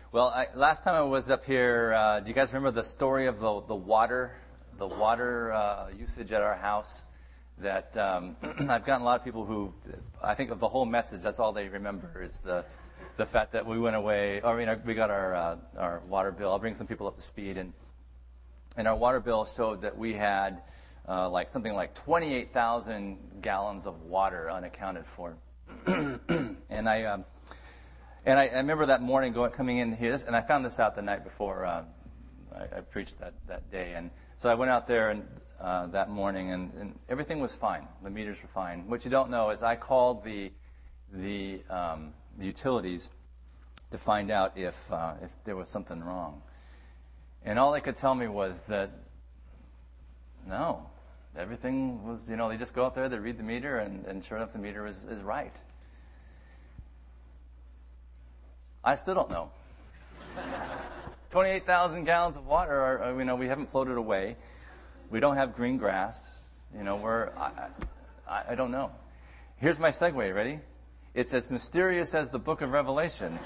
Well, last time I was up here, do you guys remember the story of the water usage at our house? That I've gotten a lot of people who, I think of the whole message, that's all they remember is the fact that we went away, we got our water bill. I'll bring some people up to speed, and our water bill showed that we had something like 28,000 gallons of water unaccounted for. And I remember that morning coming in here, and I found this out the night before I preached that day. And so I went out there that morning, and everything was fine. The meters were fine. What you don't know is I called the utilities to find out if there was something wrong. And all they could tell me was that, no, everything was, they just go out there, they read the meter, and sure enough, the meter is right. I still don't know. 28,000 gallons of water, we haven't floated away. We don't have green grass. I don't know. Here's my segue, ready? It's as mysterious as the book of Revelation.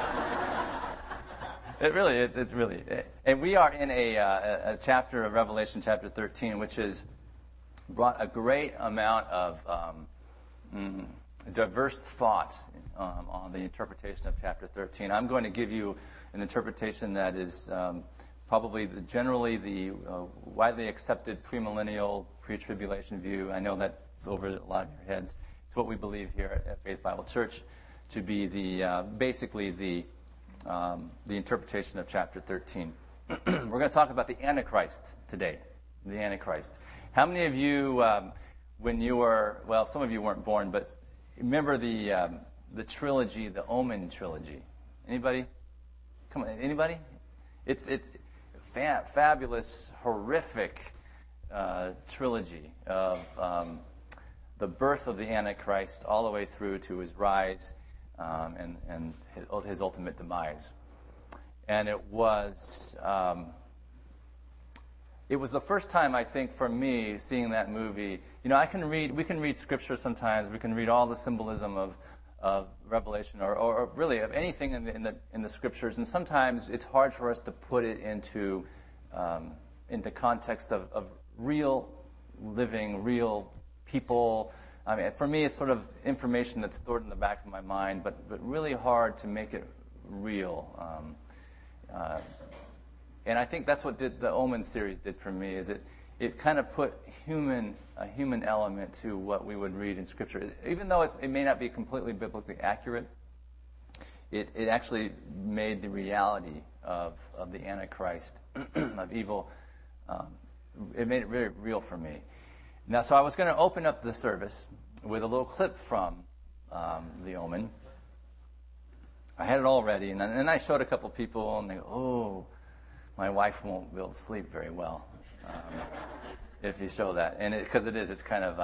It's really. And we are in a chapter of Revelation, chapter 13, which has brought a great amount of diverse thought on the interpretation of chapter 13. I'm going to give you an interpretation that is probably generally the widely accepted premillennial, pre-tribulation view. I know that's over a lot of your heads. It's what we believe here at Faith Bible Church to be basically the interpretation of chapter 13. We're going to talk about the Antichrist today. The Antichrist. How many of you, when you were, some of you weren't born, but remember the trilogy, the Omen trilogy? Anybody? Come on, anybody? It's fabulous, horrific trilogy of the birth of the Antichrist all the way through to his rise and his ultimate demise. And it was the first time, I think, for me, seeing that movie. We can read Scripture sometimes. We can read all the symbolism of Revelation or really of anything in the Scriptures. And sometimes it's hard for us to put it into context of real living, real people. I mean, for me, it's sort of information that's stored in the back of my mind, but really hard to make it real. And I think that's what the Omen series did for me, is it kind of put a human element to what we would read in Scripture. Even though it may not be completely biblically accurate, it actually made the reality of the Antichrist, of evil, it made it very real for me. Now, so I was going to open up the service with a little clip from the Omen. I had it all ready, and then I showed a couple people, and they go, "Oh, my wife won't be able to sleep very well if you show that." And because it's kind of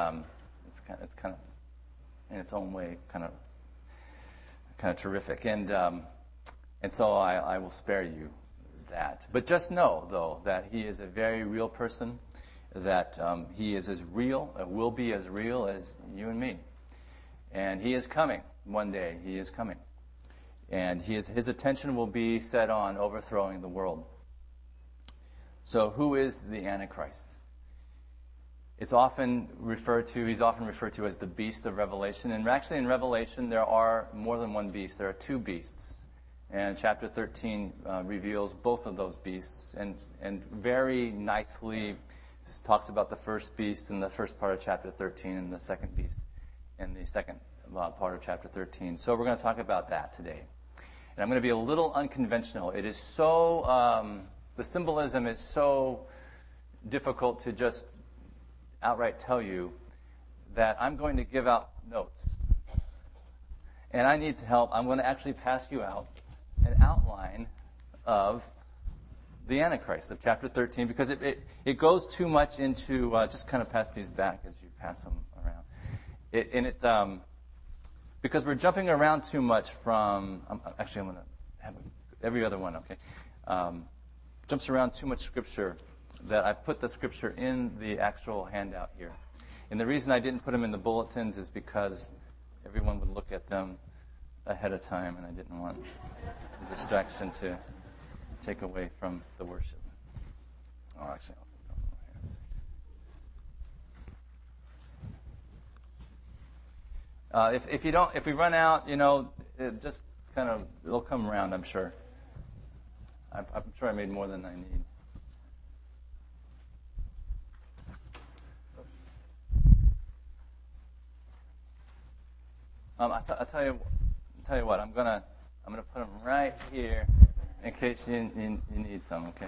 in its own way, kind of terrific. And so I will spare you that. But just know, though, that he is a very real person, that he is as real, will be as real as you and me. And he is coming one day. He is coming. And his attention will be set on overthrowing the world. So who is the Antichrist? He's often referred to as the beast of Revelation. And actually in Revelation there are more than one beast. There are two beasts. And chapter 13 reveals both of those beasts and very nicely talks about the first beast in the first part of chapter 13 and the second beast in the second part of chapter 13. So we're going to talk about that today. And I'm going to be a little unconventional. It is so, the symbolism is so difficult to just outright tell you that I'm going to give out notes. And I need help. I'm going to actually pass you out an outline of the Antichrist of chapter 13 because it goes too much into, just kind of pass these back as you pass them around. Because we're jumping around too much from, I'm going to have every other one, okay? Jumps around too much Scripture that I put the Scripture in the actual handout here. And the reason I didn't put them in the bulletins is because everyone would look at them ahead of time, and I didn't want the distraction to take away from the worship. Oh, actually, I'll put that over here. If we run out, it just it'll come around, I'm sure. I'm sure I made more than I need. I'll tell you what. I'm gonna put them right here in case you need some. Okay.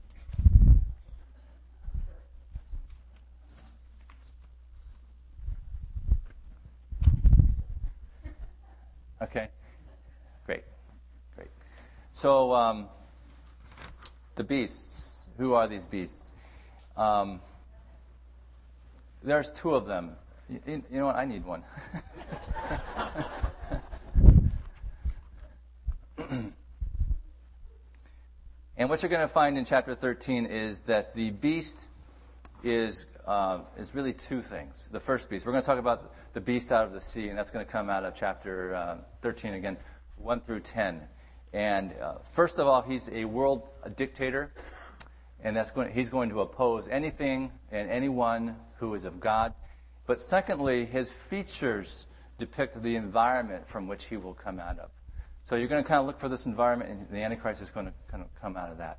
Okay. Great. So the beasts. Who are these beasts? There's two of them. You know what? I need one. And what you're going to find in chapter 13 is that the beast is really two things. The first beast. We're going to talk about the beast out of the sea, and that's going to come out of chapter 13 again, 1 through 10. And first of all, he's a world dictator, and he's going to oppose anything and anyone who is of God. But secondly, his features depict the environment from which he will come out of. So you're going to kind of look for this environment, and the Antichrist is going to kind of come out of that.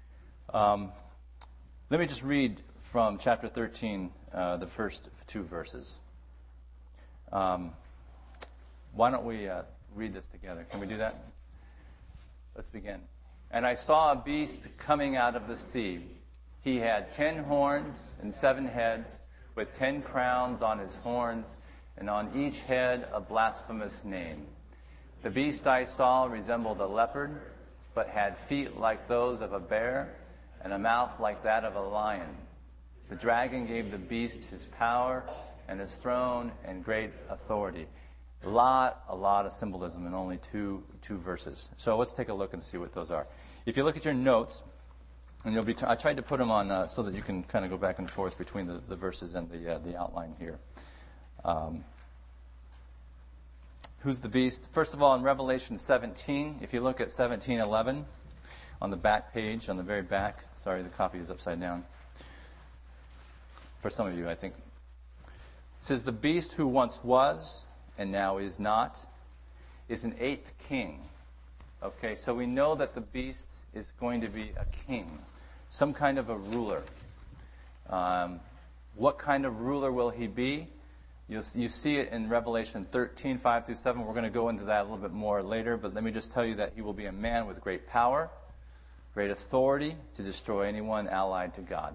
Let me just read from chapter 13, the first two verses. Why don't we read this together? Can we do that? Let's begin. And I saw a beast coming out of the sea. He had 10 horns and 7 heads, with 10 crowns on his horns, and on each head a blasphemous name. The beast I saw resembled a leopard, but had feet like those of a bear, and a mouth like that of a lion. The dragon gave the beast his power and his throne and great authority. A lot of symbolism in only two verses. So let's take a look and see what those are. If you look at your notes, and I tried to put them on so that you can kind of go back and forth between the verses and the outline here. Who's the beast? First of all, in Revelation 17, if you look at 17:11 on the back page, on the very back. Sorry, the copy is upside down. For some of you, I think. It says, the beast who once was and now is not is an 8th king. Okay, so we know that the beast is going to be a king, some kind of a ruler. What kind of ruler will he be? You see it in Revelation 13, 5 through 7. We're going to go into that a little bit more later, but let me just tell you that he will be a man with great power, great authority to destroy anyone allied to God.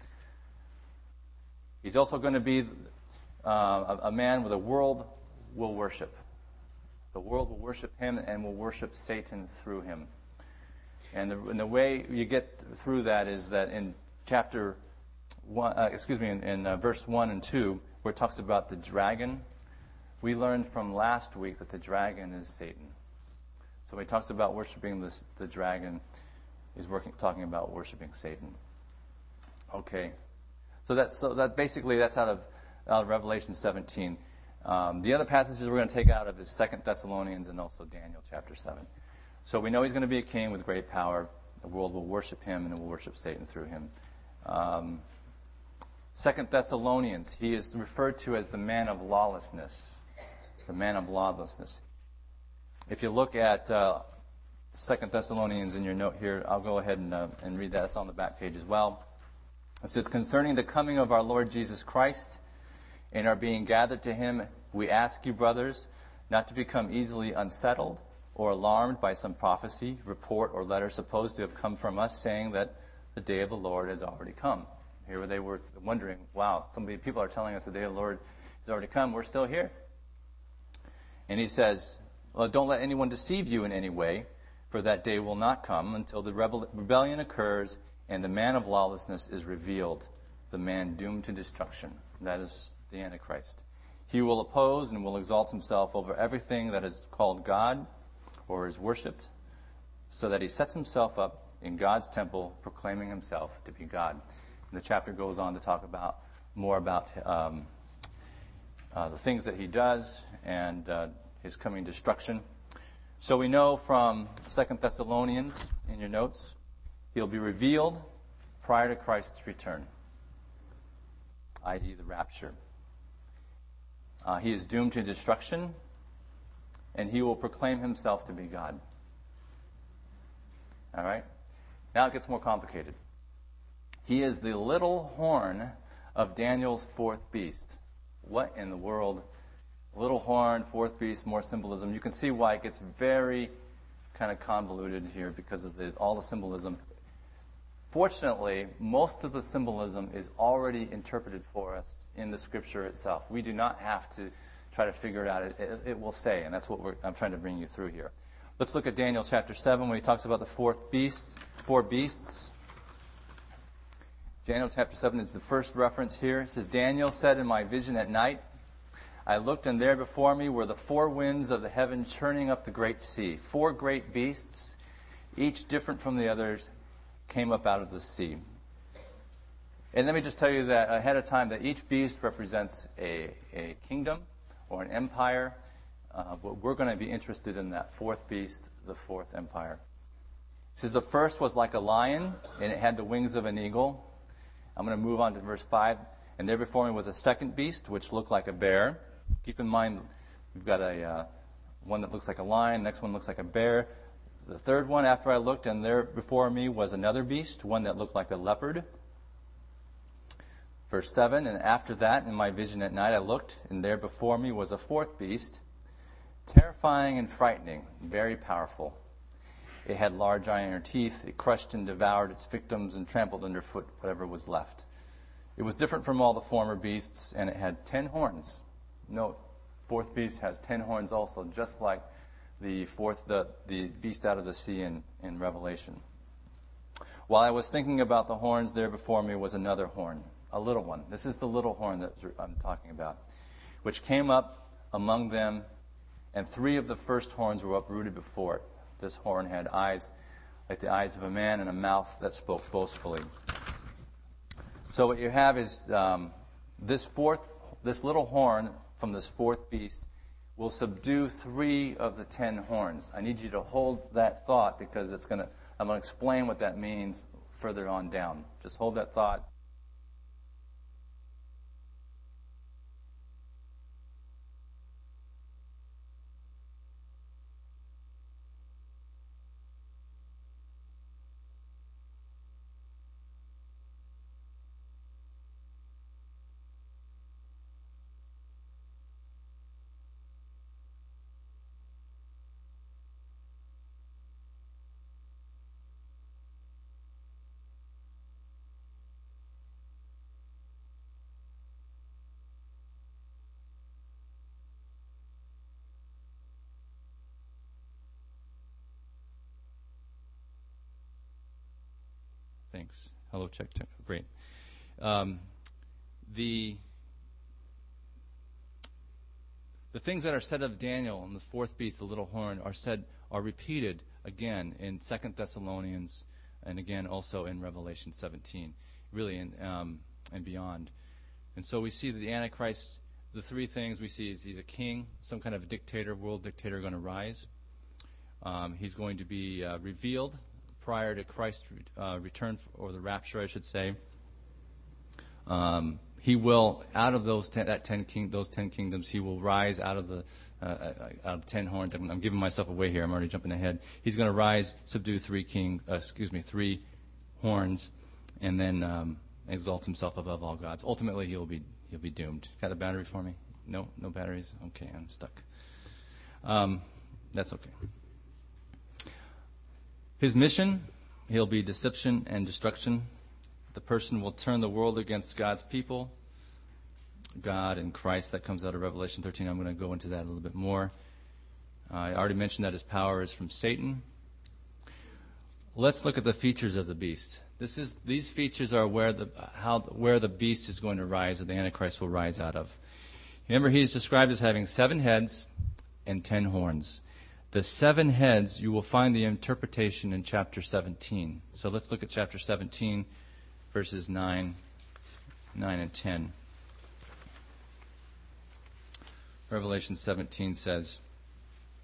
He's also going to be a man with the world will worship. The world will worship him and will worship Satan through him. And the way you get through that is that in chapter 1, in verse 1 and 2, where it talks about the dragon, we learned from last week that the dragon is Satan. So when he talks about worshiping the dragon, he's talking about worshiping Satan. Okay, so that basically that's out of Revelation 17. The other passages we're going to take out of is 2 Thessalonians and also Daniel chapter 7. So we know he's going to be a king with great power. The world will worship him and it will worship Satan through him. 2 Thessalonians, he is referred to as the man of lawlessness. The man of lawlessness. If you look at 2 Thessalonians in your note here, I'll go ahead and read that. It's on the back page as well. It says, concerning the coming of our Lord Jesus Christ and our being gathered to him, we ask you, brothers, not to become easily unsettled or alarmed by some prophecy, report, or letter supposed to have come from us, saying that the day of the Lord has already come. Here they were wondering, wow, people are telling us the day of the Lord has already come. We're still here. And he says, well, don't let anyone deceive you in any way, for that day will not come until the rebellion occurs and the man of lawlessness is revealed, the man doomed to destruction. That is the Antichrist. He will oppose and will exalt himself over everything that is called God or is worshipped, so that he sets himself up in God's temple, proclaiming himself to be God. And the chapter goes on to talk more about the things that he does and his coming destruction. So we know from 2 Thessalonians in your notes, he'll be revealed prior to Christ's return, i.e. the rapture. He is doomed to destruction, and he will proclaim himself to be God. All right? Now it gets more complicated. He is the little horn of Daniel's fourth beast. What in the world? Little horn, fourth beast, more symbolism. You can see why it gets very kind of convoluted here because of all the symbolism. Fortunately, most of the symbolism is already interpreted for us in the Scripture itself. We do not have to try to figure it out. It will say, and that's what I'm trying to bring you through here. Let's look at Daniel chapter 7 when he talks about the four beasts. Daniel chapter 7 is the first reference here. It says, Daniel said in my vision at night, I looked, and there before me were the four winds of the heaven churning up the great sea. Four great beasts, each different from the others, came up out of the sea. And let me just tell you that ahead of time that each beast represents a kingdom or an empire. But we're going to be interested in that fourth beast, the fourth empire. It says the first was like a lion, and it had the wings of an eagle. I'm going to move on to verse 5. And there before me was a second beast, which looked like a bear. Keep in mind, we've got one that looks like a lion, next one looks like a bear. The third one, after I looked, and there before me was another beast, one that looked like a leopard. Verse 7, and after that, in my vision at night, I looked, and there before me was a fourth beast, terrifying and frightening, very powerful. It had large iron teeth. It crushed and devoured its victims and trampled underfoot whatever was left. It was different from all the former beasts, and it had 10 horns. Note, fourth beast has 10 horns also, just like the beast out of the sea in Revelation. While I was thinking about the horns, there before me was another horn, a little one. This is the little horn that I'm talking about, which came up among them, and 3 of the first horns were uprooted before it. This horn had eyes like the eyes of a man and a mouth that spoke boastfully. So what you have is this little horn from this fourth beast will subdue 3 of the 10 horns. I need you to hold that thought because I'm going to explain what that means further on down. Just hold that thought. Thanks. Hello, check. Great. The things that are said of Daniel and the fourth beast, the little horn, are repeated again in 2 Thessalonians and again also in Revelation 17, really, and beyond. And so we see that the Antichrist, the 3 things we see is he's a king, some kind of dictator, world dictator going to rise. He's going to be revealed prior to Christ's return, or the rapture, I should say. He will, out of those 10 kingdoms, he will rise out of 10 horns. I'm giving myself away here. I'm already jumping ahead. He's going to rise, subdue 3 horns, and then exalt himself above all gods. Ultimately, he'll be doomed. Got a battery for me? No batteries. Okay, I'm stuck. That's okay. His mission, he'll be deception and destruction. The person will turn the world against God's people, God and Christ. That comes out of Revelation 13. I'm going to go into that a little bit more. I already mentioned that his power is from Satan. Let's look at the features of the beast. These features are where the beast is going to rise, or the Antichrist will rise out of. Remember, he is described as having 7 heads and 10 horns. The 7 heads, you will find the interpretation in chapter 17. So let's look at chapter 17, verses 9 and 10. Revelation 17 says,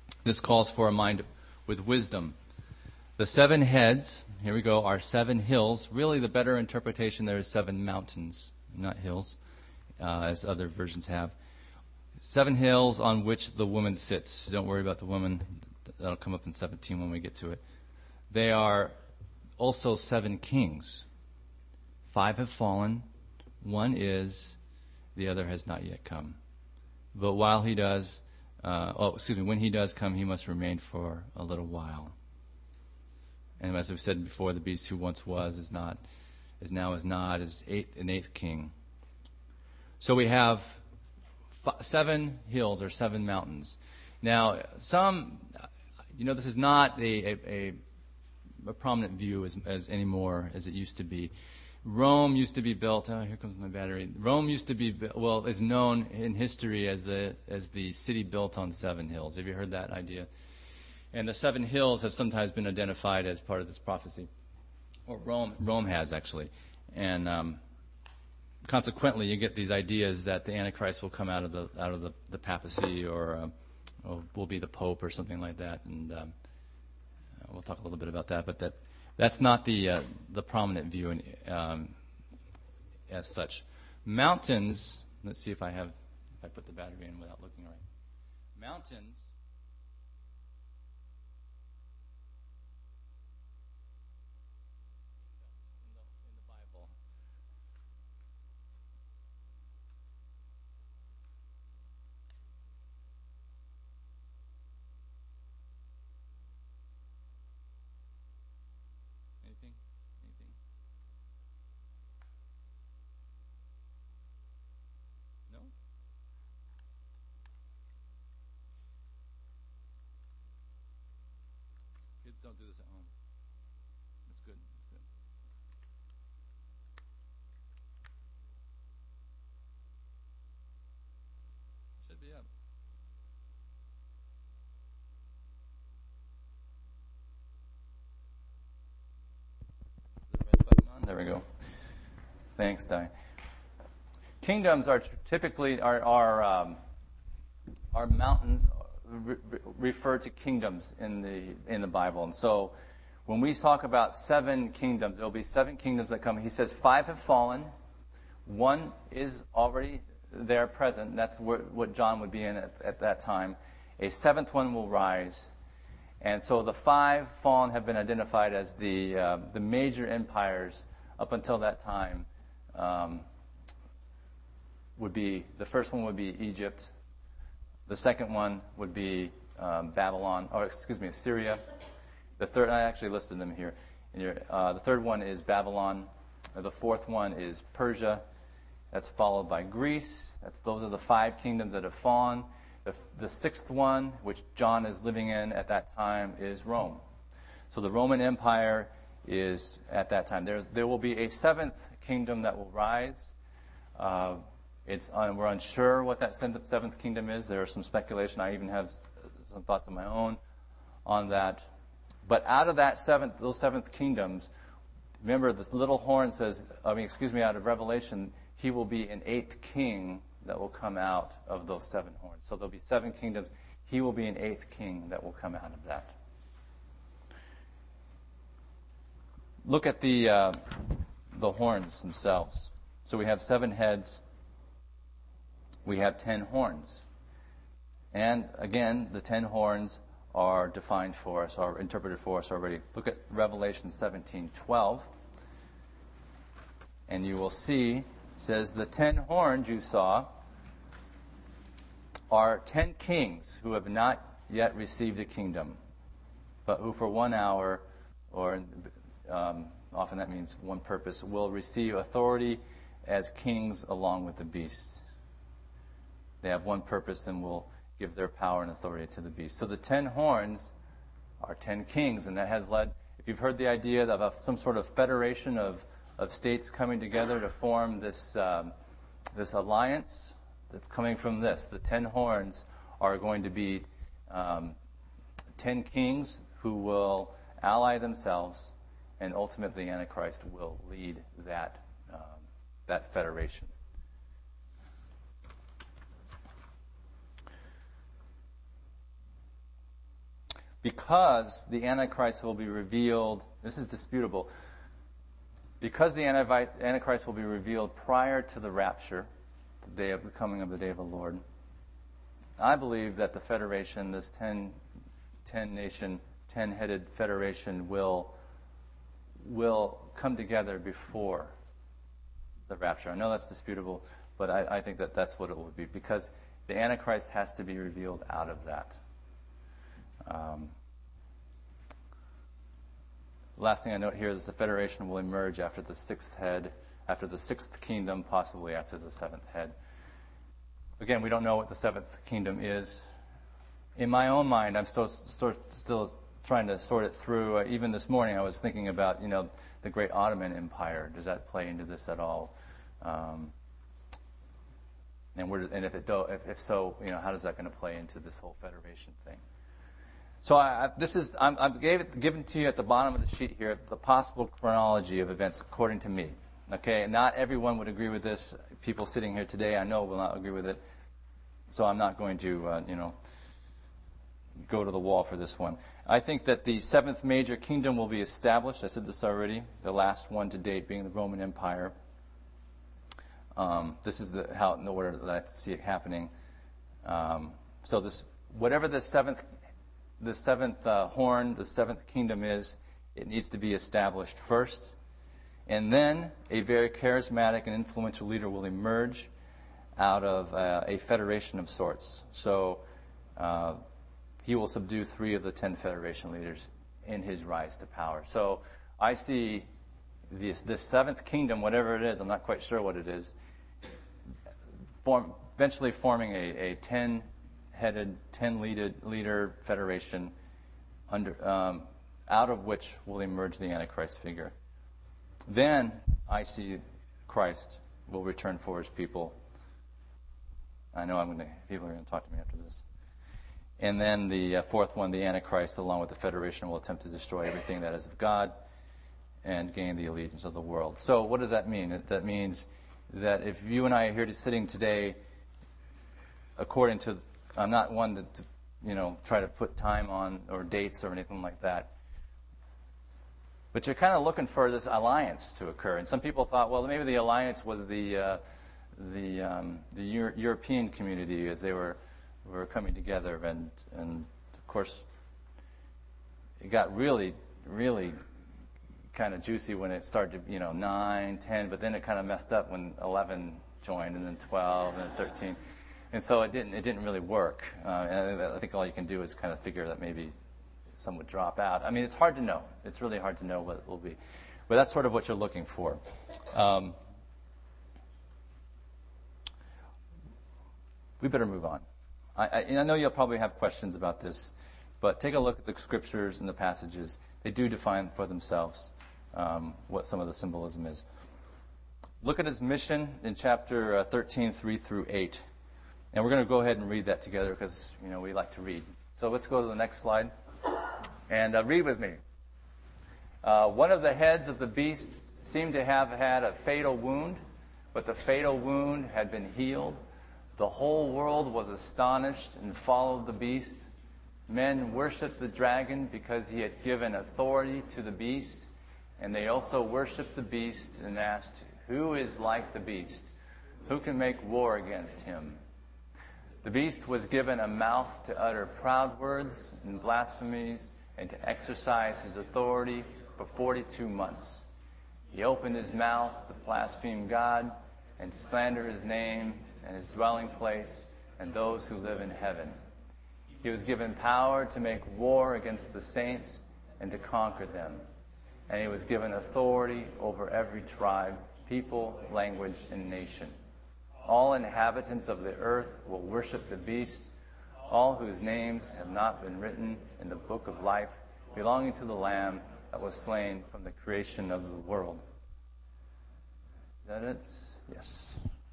This calls for a mind with wisdom. The 7 heads, here we go, are 7 hills. Really, the better interpretation there is 7 mountains, not hills, as other versions have. 7 hills on which the woman sits. Don't worry about the woman. That'll come up in 17 when we get to it. They are also 7 kings. 5 have fallen. 1 is, the other has not yet come. But while he does, when he does come, he must remain for a little while. And as I've said before, the beast who once was, is not, is now is not, is an eighth king. So we have 7 hills or 7 mountains. Now, this is not a prominent view as anymore as it used to be. Rome used to be built. Oh, here comes my battery. Rome used to be is known in history as the city built on 7 hills. Have you heard that idea? And the 7 hills have sometimes been identified as part of this prophecy, or Rome has actually, and consequently, you get these ideas that the Antichrist will come out of the papacy, or will be the Pope or something like that, and we'll talk a little bit about that. But that's not the prominent view as such. Mountains. Let's see if I put the battery in without looking right. Mountains. In the Bible. Anything? No? Kids don't do this at home. That's good. Should be up. Is the red button on? There we go. Thanks, Di. Kingdoms are typically are mountains refer to kingdoms in the Bible, and so when we talk about 7 kingdoms, there will be 7 kingdoms that come. He says 5 have fallen, 1 is already there present. That's what John would be in at that time. A 7th one will rise, and so the 5 fallen have been identified as the major empires up until that time. Would be the first one would be Egypt. The second one would be Assyria. The third, I actually listed them here. The third one is Babylon. The fourth one is Persia. That's followed by Greece. Those are the 5 kingdoms that have fallen. The sixth one, which John is living in at that time, is Rome. So the Roman Empire is at that time. There will be a 7th kingdom that will rise. We're unsure what that 7th kingdom is. There is some speculation. I even have some thoughts of my own on that. But out of those 7th kingdoms, remember this little horn says, out of Revelation, he will be an 8th king that will come out of those 7 horns. So there'll be 7 kingdoms. He will be an 8th king that will come out of that. Look at the horns themselves. So we have 7 heads. We have 10 horns. And again, the 10 horns are defined for us, are interpreted for us already. Look at Revelation 17:12. And you will see, it says, the 10 horns you saw are 10 kings who have not yet received a kingdom, but who for 1 hour, or often that means one purpose, will receive authority as kings along with the beasts. They have one purpose and will give their power and authority to the beast. So the 10 horns are 10 kings, and that has led, if you've heard the idea of some sort of federation of states coming together to form this alliance that's coming from this. The 10 horns are going to be 10 kings who will ally themselves, and ultimately Antichrist will lead that federation. because the Antichrist will be revealed, this is disputable, because the Antichrist will be revealed prior to the rapture, the day of the coming of the day of the Lord, I believe that the federation, this 10-nation, 10-headed federation will come together before the rapture. I know that's disputable, but I think that that's what it will be, because the Antichrist has to be revealed out of that. Last thing I note here is the federation will emerge after the sixth head, after the sixth kingdom, possibly after the seventh head. Again, we don't know what the seventh kingdom is. In my own mind, I'm still trying to sort it through. Even this morning, I was thinking about, the great Ottoman Empire. Does that play into this at all? And if so, how is that going to play into this whole federation thing? So I'm given to you at the bottom of the sheet here the possible chronology of events according to me. Okay, not everyone would agree with this. People sitting here today, I know, will not agree with it. So I'm not going to, go to the wall for this one. I think that the seventh major kingdom will be established. I said this already. The last one to date being the Roman Empire. This is the order that I see it happening. So whatever the seventh horn, the seventh kingdom is, it needs to be established first. And then a very charismatic and influential leader will emerge out of a federation of sorts. So he will subdue 3 of the 10 federation leaders in his rise to power. So I see this seventh kingdom, whatever it is, I'm not quite sure what it is, eventually forming a 10-headed, 10-leader federation out of which will emerge the Antichrist figure. Then I see Christ will return for his people. I know people are going to talk to me after this. And then the fourth one, the Antichrist, along with the Federation, will attempt to destroy everything that is of God and gain the allegiance of the world. So what does that mean? That means that if you and I are here sitting today, according to, I'm not one to try to put time on or dates or anything like that, but you're kind of looking for this alliance to occur. And some people thought, well, maybe the alliance was the European community as they were coming together, and of course it got really, really kind of juicy when it started to 9, 10, but then it kind of messed up when 11 joined, and then 12, and then 13, and so it didn't really work. And I think all you can do is kind of figure that maybe some would drop out. I mean, it's hard to know. It's really hard to know what it will be, but that's sort of what you're looking for. We better move on. I know you'll probably have questions about this, but take a look at the scriptures and the passages. They do define for themselves what some of the symbolism is. Look at his mission in chapter 13, 3 through 8. And we're going to go ahead and read that together because, we like to read. So let's go to the next slide and read with me. One of the heads of the beast seemed to have had a fatal wound, but the fatal wound had been healed. The whole world was astonished and followed the beast. Men worshipped the dragon because he had given authority to the beast, and they also worshipped the beast and asked, "Who is like the beast? Who can make war against him?" The beast was given a mouth to utter proud words and blasphemies and to exercise his authority for 42 months. He opened his mouth to blaspheme God and slander his name and his dwelling place and those who live in heaven. He was given power to make war against the saints and to conquer them. And he was given authority over every tribe, people, language, and nation. All inhabitants of the earth will worship the beast, all whose names have not been written in the book of life belonging to the Lamb that was slain from the creation of the world. Is that it? Yes.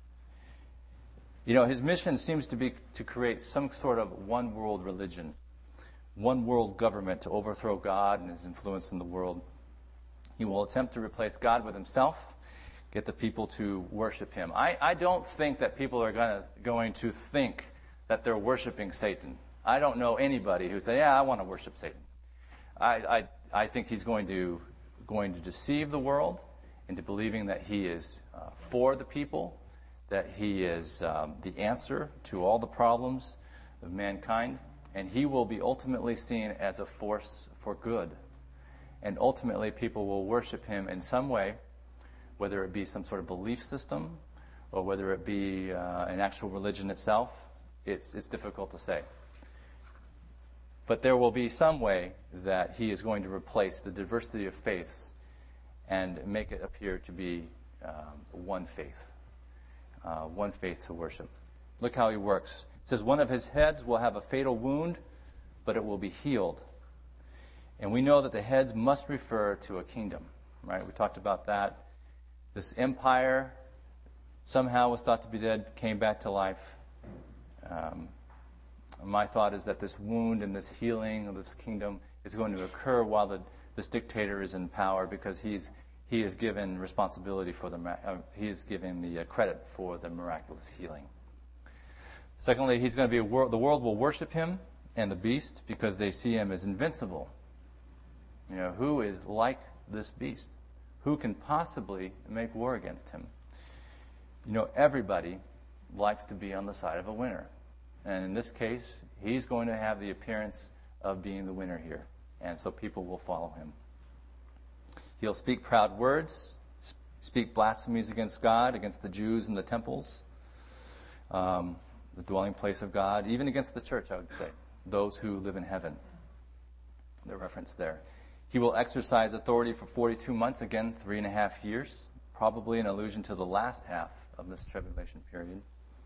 His mission seems to be to create some sort of one world religion, one world government to overthrow God and his influence in the world. He will attempt to replace God with himself, get the people to worship him. I don't think that people are going to think that they're worshiping Satan. I don't know anybody who say, yeah, I want to worship Satan. I think he's going to deceive the world into believing that he is for the people, that he is the answer to all the problems of mankind, and he will be ultimately seen as a force for good. And ultimately, people will worship him in some way, whether it be some sort of belief system or whether it be an actual religion itself. It's difficult to say. But there will be some way that he is going to replace the diversity of faiths and make it appear to be one faith to worship. Look how he works. It says, one of his heads will have a fatal wound, but it will be healed. And we know that the heads must refer to a kingdom, right? We talked about that. This empire somehow was thought to be dead, came back to life. My thought is that this wound and this healing of this kingdom is going to occur while this dictator is in power, because he is given responsibility for he is given the credit for the miraculous healing. Secondly, he's going to be the world will worship him and the beast because they see him as invincible. You know, who is like this beast? Who can possibly make war against him? You know, everybody likes to be on the side of a winner. And in this case, he's going to have the appearance of being the winner here. And so people will follow him. He'll speak proud words, speak blasphemies against God, against the Jews and the temples, the dwelling place of God, even against the church, I would say, those who live in heaven. The reference there. He will exercise authority for 42 months, again, 3.5 years, probably an allusion to the last half of this tribulation period.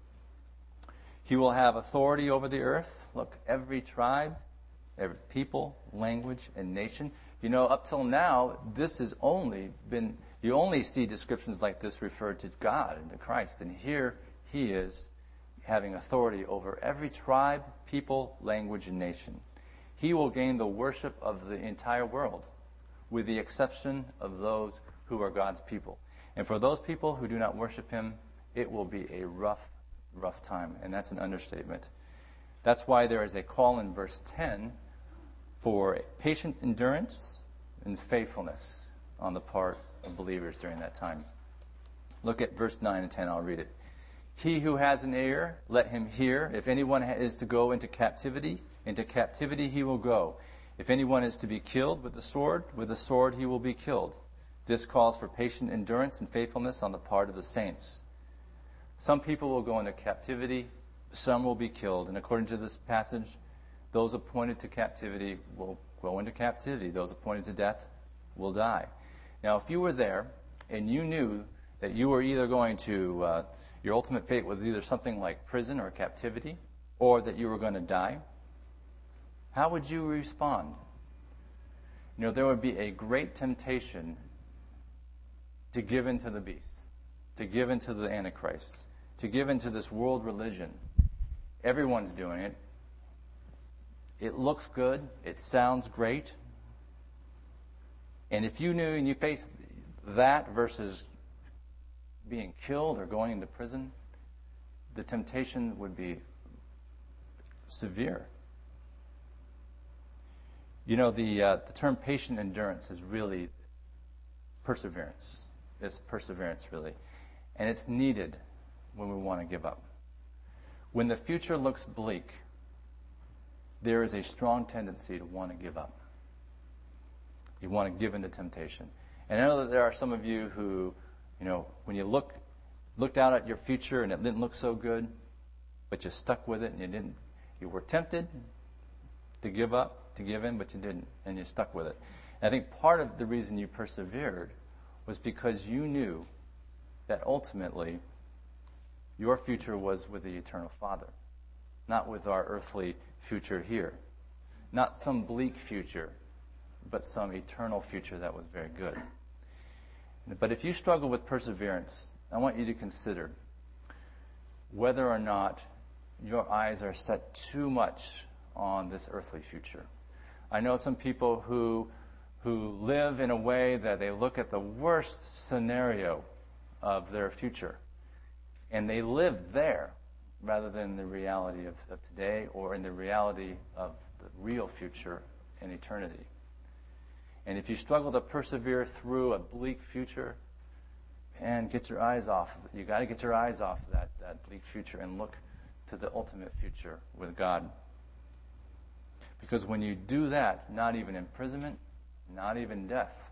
He will have authority over the earth. Look, every tribe, every people, language, and nation. You know, up till now, this has only been, you only see descriptions like this referred to God and to Christ. And here he is having authority over every tribe, people, language, and nation. He will gain the worship of the entire world, with the exception of those who are God's people. And for those people who do not worship him, it will be a rough time, and that's an understatement. That's why there is a call in verse 10 for patient endurance and faithfulness on the part of believers during that time. Look at verse 9 and 10, I'll read it. He who has an ear, let him hear. If anyone is to go into captivity he will go. If anyone is to be killed with the sword he will be killed. This calls for patient endurance and faithfulness on the part of the saints. Some people will go into captivity, some will be killed. And according to this passage, those appointed to captivity will go into captivity. Those appointed to death will die. Now, if you were there and you knew that you were either going to, your ultimate fate was either something like prison or captivity, or that you were going to die, how would you respond? You know, there would be a great temptation to give in to the beast, to give in to the Antichrist, to give in to this world religion. Everyone's doing it. It looks good. It sounds great. And if you knew and you faced that versus being killed or going into prison, the temptation would be severe. You know, the term patient endurance is really perseverance. It's perseverance, really. And it's needed when we want to give up. When the future looks bleak, there is a strong tendency to want to give up. You want to give in to temptation. And I know that there are some of you who, you know, when you looked out at your future and it didn't look so good, but you stuck with it and you were tempted to give up, to give in, but you didn't, and you stuck with it. And I think part of the reason you persevered was because you knew that ultimately your future was with the eternal Father, not with our earthly future here. Not some bleak future, but some eternal future that was very good. But if you struggle with perseverance, I want you to consider whether or not your eyes are set too much on this earthly future. I know some people who live in a way that they look at the worst scenario of their future, and they live there, rather than the reality of today or in the reality of the real future in eternity. And if you struggle to persevere through a bleak future, and get your eyes off. You got to get your eyes off that bleak future and look to the ultimate future with God. Because when you do that, not even imprisonment, not even death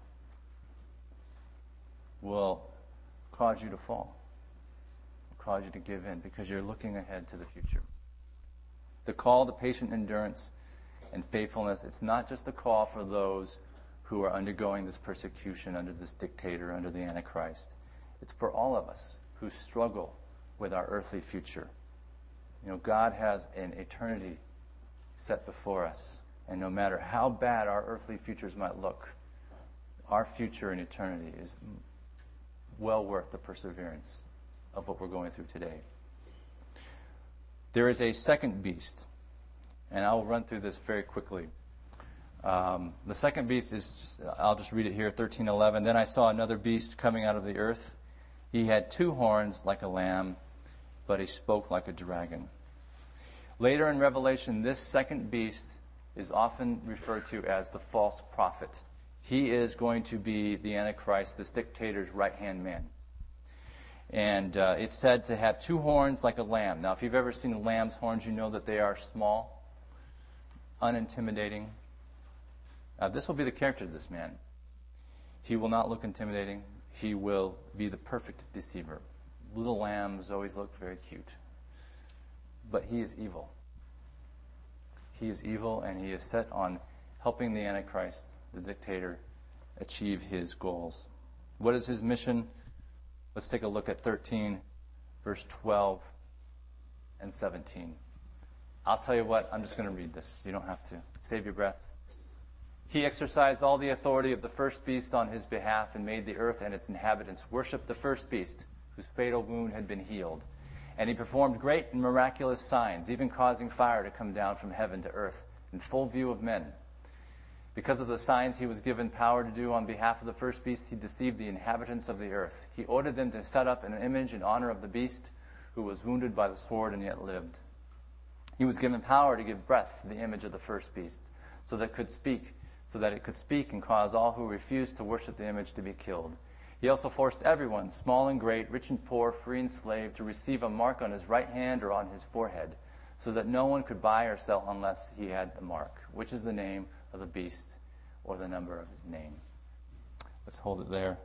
will cause you to fall, cause you to give in, because you're looking ahead to the future. The call to patient endurance and faithfulness, it's not just a call for those who are undergoing this persecution under this dictator, under the Antichrist. It's for all of us who struggle with our earthly future. You know, God has an eternity set before us. And no matter how bad our earthly futures might look, our future in eternity is well worth the perseverance of what we're going through today. There is a second beast, and I'll run through this very quickly. The second beast is, I'll just read it here, 13:11. Then I saw another beast coming out of the earth. He had 2 horns like a lamb, but he spoke like a dragon. Later in Revelation, this second beast is often referred to as the false prophet. He is going to be the Antichrist, this dictator's right-hand man. And it's said to have 2 horns like a lamb. Now, if you've ever seen a lamb's horns, you know that they are small, unintimidating. This will be the character of this man. He will not look intimidating. He will be the perfect deceiver. Little lambs always look very cute. But he is evil. He is evil, and he is set on helping the Antichrist, the dictator, achieve his goals. What is his mission? Let's take a look at 13, verse 12 and 17. I'll tell you what, I'm just going to read this. You don't have to. Save your breath. He exercised all the authority of the first beast on his behalf and made the earth and its inhabitants worship the first beast, whose fatal wound had been healed. And he performed great and miraculous signs, even causing fire to come down from heaven to earth in full view of men. Because of the signs he was given power to do on behalf of the first beast, he deceived the inhabitants of the earth. He ordered them to set up an image in honor of the beast, who was wounded by the sword and yet lived. He was given power to give breath to the image of the first beast, so that it could speak and cause all who refused to worship the image to be killed. He also forced everyone, small and great, rich and poor, free and slave, to receive a mark on his right hand or on his forehead, so that no one could buy or sell unless he had the mark, which is the name of the beast or the number of his name. Let's hold it there.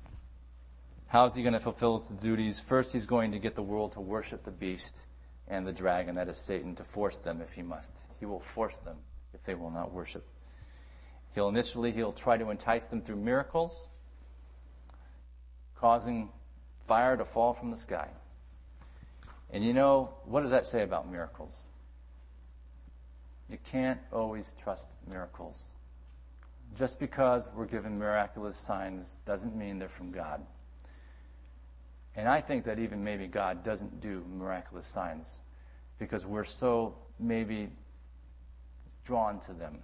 How is he going to fulfill his duties? First, he's going to get the world to worship the beast and the dragon, that is Satan, to force them if he must. He will force them if they will not worship. He'll try to entice them through miracles, causing fire to fall from the sky. And you know, what does that say about miracles? You can't always trust miracles. Just because we're given miraculous signs doesn't mean they're from God. And I think that even maybe God doesn't do miraculous signs because we're so maybe drawn to them.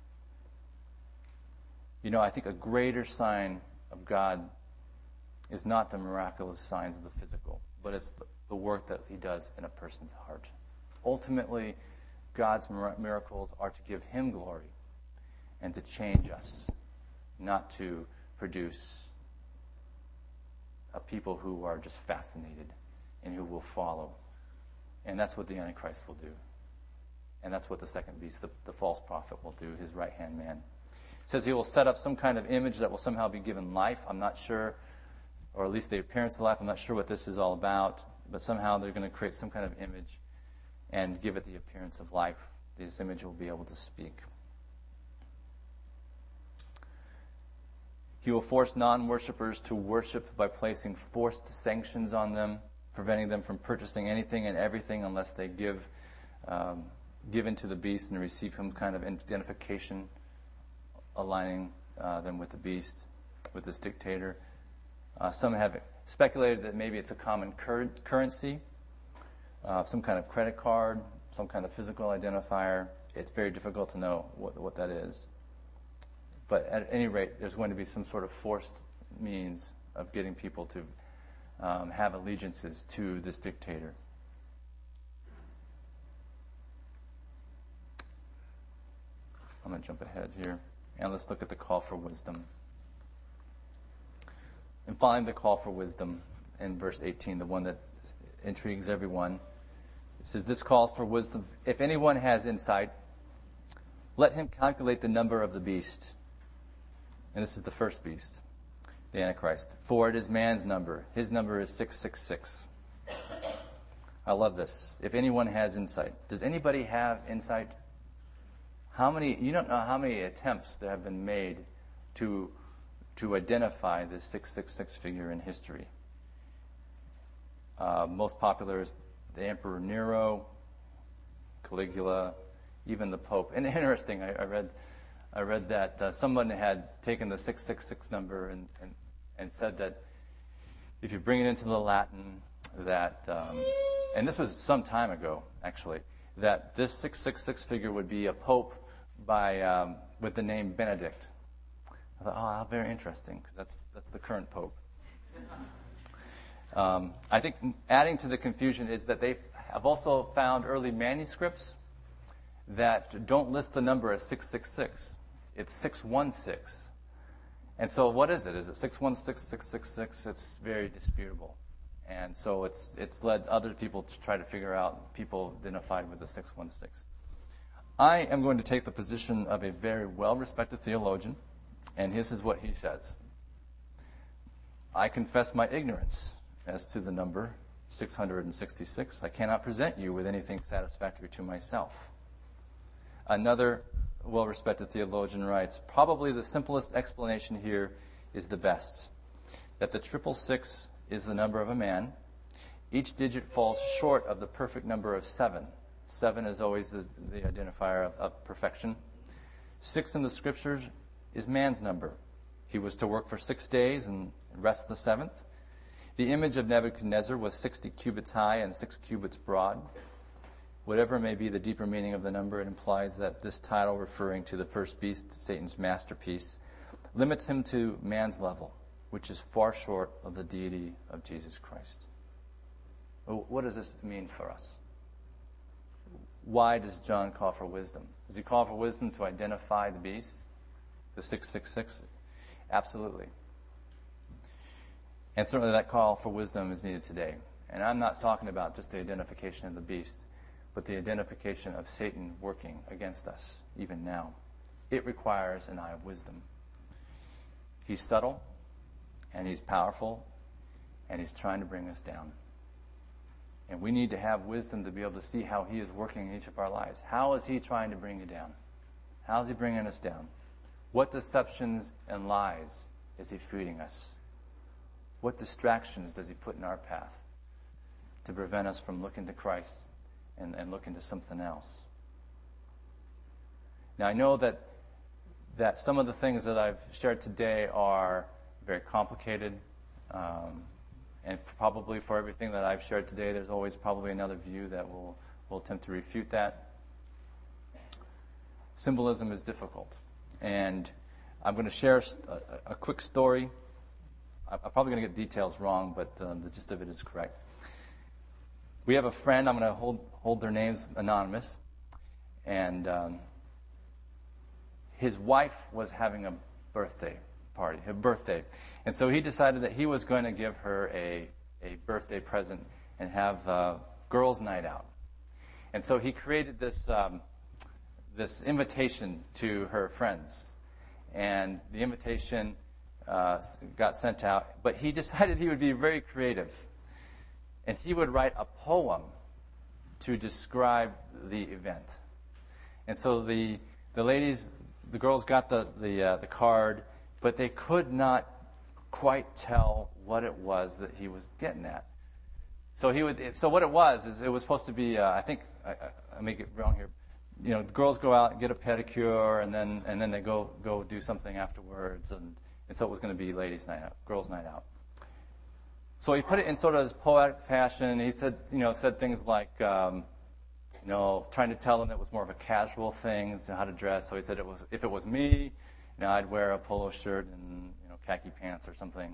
You know, I think a greater sign of God is not the miraculous signs of the physical, but it's the work that he does in a person's heart. Ultimately, God's miracles are to give him glory and to change us, not to produce a people who are just fascinated and who will follow. And that's what the Antichrist will do. And that's what the second beast, the false prophet, will do, his right-hand man. It says he will set up some kind of image that will somehow be given life. I'm not sure, or at least the appearance of life. I'm not sure what this is all about, but somehow they're going to create some kind of image and give it the appearance of life. This image will be able to speak. He will force non-worshipers to worship by placing forced sanctions on them, preventing them from purchasing anything and everything unless they give in to the beast and receive some kind of identification, aligning them with the beast, with this dictator. Some have speculated that maybe it's a common currency, some kind of credit card, some kind of physical identifier. It's very difficult to know what that is. But at any rate, there's going to be some sort of forced means of getting people to have allegiances to this dictator. I'm going to jump ahead here. And let's look at the call for wisdom. And finally, the call for wisdom in verse 18, the one that intrigues everyone. It says, this calls for wisdom. If anyone has insight, let him calculate the number of the beast. And this is the first beast, the Antichrist. For it is man's number. His number is 666. I love this. If anyone has insight. Does anybody have insight? You don't know how many attempts there have been made to identify this 666 figure in history. Most popular is the Emperor Nero, Caligula, even the Pope. And interesting, I read that someone had taken the 666 number and said that if you bring it into the Latin, that, and this was some time ago, actually, that this 666 figure would be a pope with the name Benedict. I thought, how very interesting. That's the current pope. I think adding to the confusion is that they have also found early manuscripts that don't list the number as 666. It's 616. And so what is it? Is it 616, 666? It's very disputable. And so it's led other people to try to figure out people identified with the 616. I am going to take the position of a very well-respected theologian, and this is what he says. I confess my ignorance as to the number 666. I cannot present you with anything satisfactory to myself. Another well-respected theologian writes, probably the simplest explanation here is the best, that the 666 is the number of a man. Each digit falls short of the perfect number of 7. 7 is always the identifier of perfection. 6 in the Scriptures is man's number. He was to work for 6 days and rest the 7th. The image of Nebuchadnezzar was 60 cubits high and 6 cubits broad. Whatever may be the deeper meaning of the number, it implies that this title, referring to the first beast, Satan's masterpiece, limits him to man's level, which is far short of the deity of Jesus Christ. What does this mean for us? Why does John call for wisdom? Does he call for wisdom to identify the beast, the 666? Absolutely. And certainly that call for wisdom is needed today. And I'm not talking about just the identification of the beast, but the identification of Satan working against us, even now. It requires an eye of wisdom. He's subtle, and he's powerful, and he's trying to bring us down. And we need to have wisdom to be able to see how he is working in each of our lives. How is he trying to bring you down? How is he bringing us down? What deceptions and lies is he feeding us? What distractions does he put in our path to prevent us from looking to Christ and looking to something else? Now, I know that some of the things that I've shared today are very complicated, and probably for everything that I've shared today, there's always probably another view that will attempt to refute that. Symbolism is difficult, and I'm going to share a quick story. I'm probably going to get details wrong, but the gist of it is correct. We have a friend, I'm going to hold their names anonymous, and his wife was having a birthday party, her birthday. And so he decided that he was going to give her a birthday present and have a girls' night out. And so he created this invitation to her friends. And the invitation got sent out, but he decided he would be very creative. And he would write a poem to describe the event. And so the girls got the card, but they could not quite tell what it was that he was getting at. So what it was is it was supposed to be, I think I may get wrong here. You know, the girls go out and get a pedicure, and then they go do something afterwards, and so it was going to be ladies' night out, girls' night out. So he put it in sort of this poetic fashion. He said things like, trying to tell them that it was more of a casual thing as to how to dress. So he said if it was me, I'd wear a polo shirt and khaki pants or something.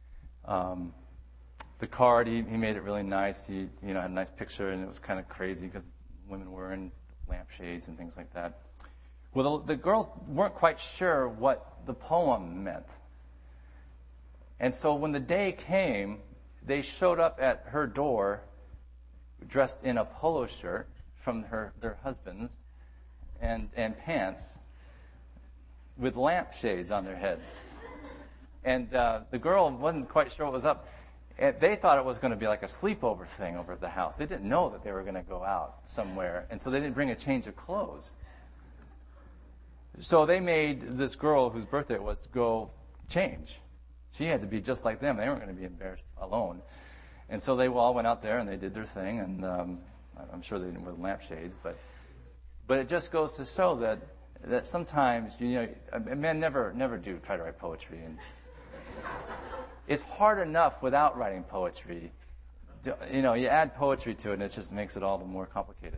The card, he made it really nice. He had a nice picture, and it was kind of crazy because women were in lampshades and things like that. Well, the girls weren't quite sure what the poem meant. And so when the day came, they showed up at her door dressed in a polo shirt from their husbands and pants with lampshades on their heads. And the girl wasn't quite sure what was up. And they thought it was going to be like a sleepover thing over at the house. They didn't know that they were going to go out somewhere, and so they didn't bring a change of clothes. So they made this girl whose birthday it was to go change. She had to be just like them. They weren't going to be embarrassed alone. And so they all went out there and they did their thing, and I'm sure they didn't wear lampshades, but it just goes to show that sometimes, men never do try to write poetry, and it's hard enough without writing poetry. You add poetry to it, and it just makes it all the more complicated.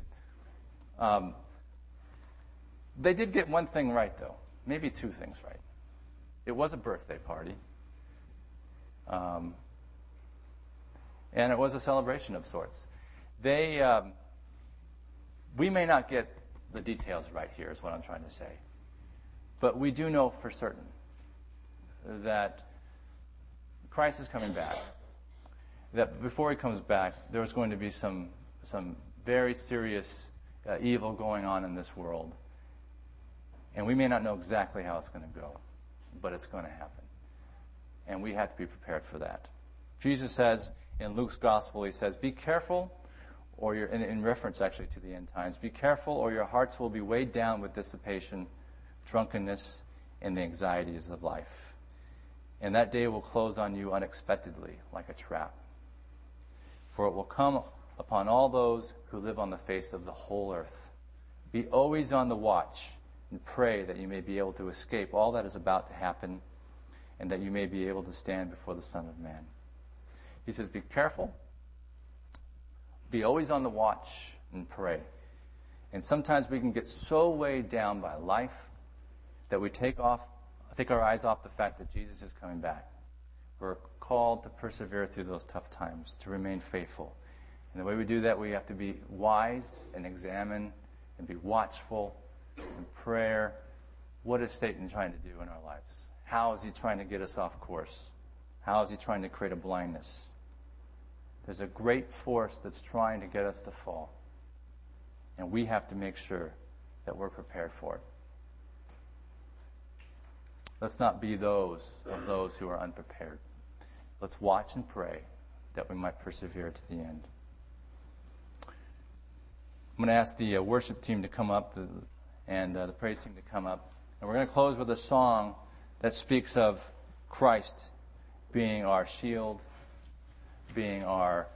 They did get one thing right, though. Maybe two things right. It was a birthday party. And it was a celebration of sorts. We may not get the details right here, is what I'm trying to say. But we do know for certain that Christ is coming back. That before he comes back, there's going to be some very serious evil going on in this world. And we may not know exactly how it's going to go, but it's going to happen. And we have to be prepared for that. Jesus says in Luke's gospel, he says, be careful, or in reference actually to the end times, be careful or your hearts will be weighed down with dissipation, drunkenness, and the anxieties of life. And that day will close on you unexpectedly, like a trap. For it will come upon all those who live on the face of the whole earth. Be always on the watch and pray that you may be able to escape all that is about to happen and that you may be able to stand before the Son of Man. He says, be careful. Be always on the watch and pray. And sometimes we can get so weighed down by life that we take our eyes off the fact that Jesus is coming back. We're called to persevere through those tough times, to remain faithful. And the way we do that, we have to be wise and examine and be watchful in prayer. What is Satan trying to do in our lives? How is he trying to get us off course? How is he trying to create a blindness? There's a great force that's trying to get us to fall. And we have to make sure that we're prepared for it. Let's not be those who are unprepared. Let's watch and pray that we might persevere to the end. I'm going to ask the worship team to come up and the praise team to come up. And we're going to close with a song that speaks of Christ being our shield, being our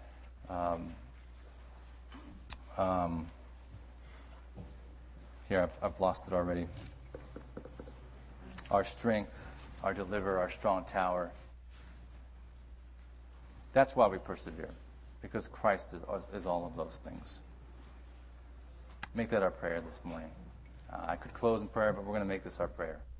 here, I've lost it already. Our strength, our deliverer, our strong tower. That's why we persevere, because Christ is all of those things. Make that our prayer this morning. I could close in prayer, but we're going to make this our prayer.